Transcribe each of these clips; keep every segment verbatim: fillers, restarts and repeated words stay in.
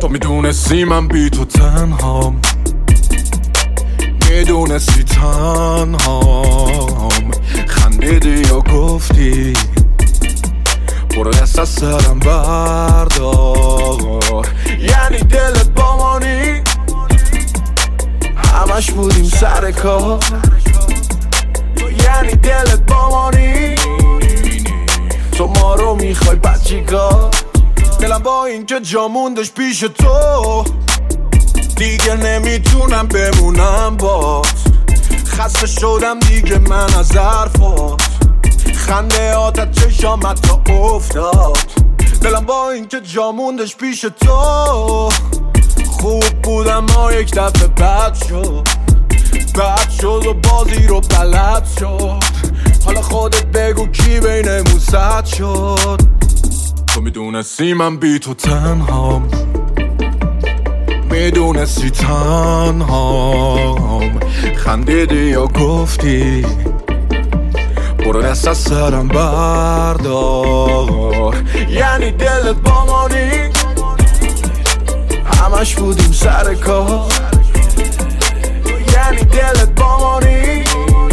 تو میدونستی من بی تو تنهام، میدونستی تنهام، خندیدی و گفتی برو دست از سرم بردار. یعنی دلت با مانی همش بودیم سر کار، یعنی دلت با مانی تو ما رو میخوای بد چیکار؟ دلم با این که جا موندش پیش تو دیگه نمیتونم بمونم باز. خسته شدم دیگه من از حرفات، خنده آتت چشامت تا افتاد. دلم با این که جا موندش پیش تو خوب بودم ما یک دفعه بد شد، بد شد و بازی رو بلد شد. حالا خودت بگو کی بینمون صد شد. تو میدونستی من بی تو تنهام، میدونستی تنهام، خندیدی و گفتی برو دست از سرم بردار. یعنی دلت با مانی همش بودیم سر کار، یعنی دلت با مانی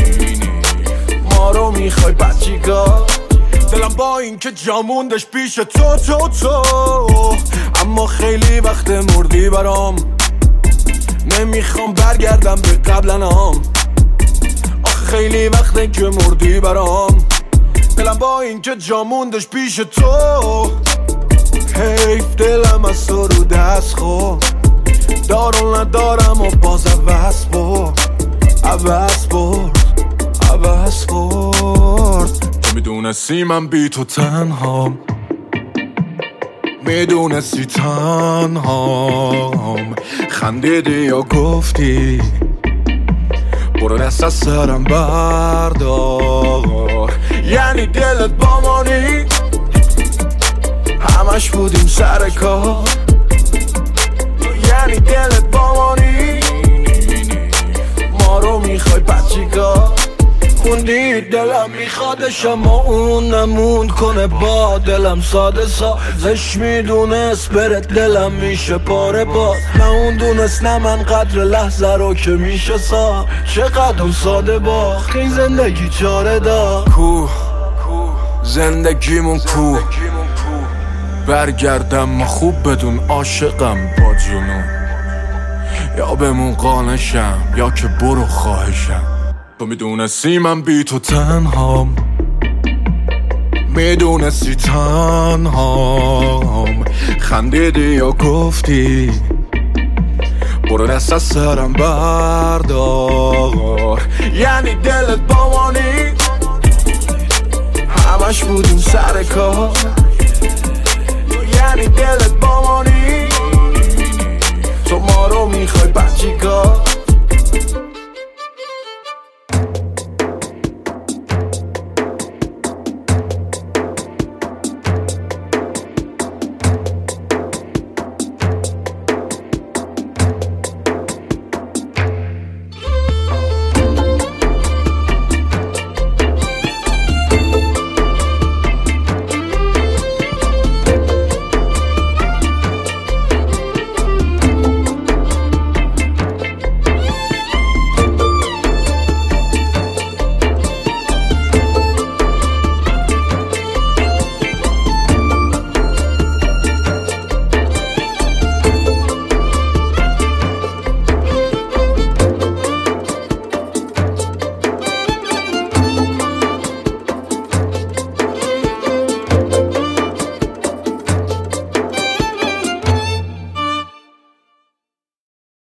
ما رو میخوای بد چیکار؟ دلم با این که جا موندش پیش تو تو تو اما خیلی وقت مردی برام، نمیخوام برگردم به قبلنام. آخه خیلی وقته که مردی برام، دلم با این که جا موندش پیش تو حیف دلم از تو رو دست خورد. دارو ندارم و باز عوض برد، عوض برد، عوض برد. تو میدونستی من بی تو تنهام، میدونستی تنهام، خندیدی و گفتی برو دست از سرم بردار. یعنی دلت با مانی همش بودیم سر کار، یعنی دلت با مانی ما رو میخوای بد چیکار؟ خوندی دلم میخوادش اما اون نموند کنه با دلم ساده سازش میدونست برت دلم میشه پاره باز. نه اون دونست نه من قدر لحظه رو که میشه سا چقدر ساده باخت این زندگی چاره دا. کو زندگیمون کو برگردم ما خوب بدون عاشقم با جنون، یا بمون قانشم یا که برو خواهشم. تو میدونستی من بی تو تنهام، میدونستی تنهام، خندیدی و گفتی برو دست از سرم بردار. یعنی دلت با مانی همش بودیم سر کار، یعنی دلت با مانی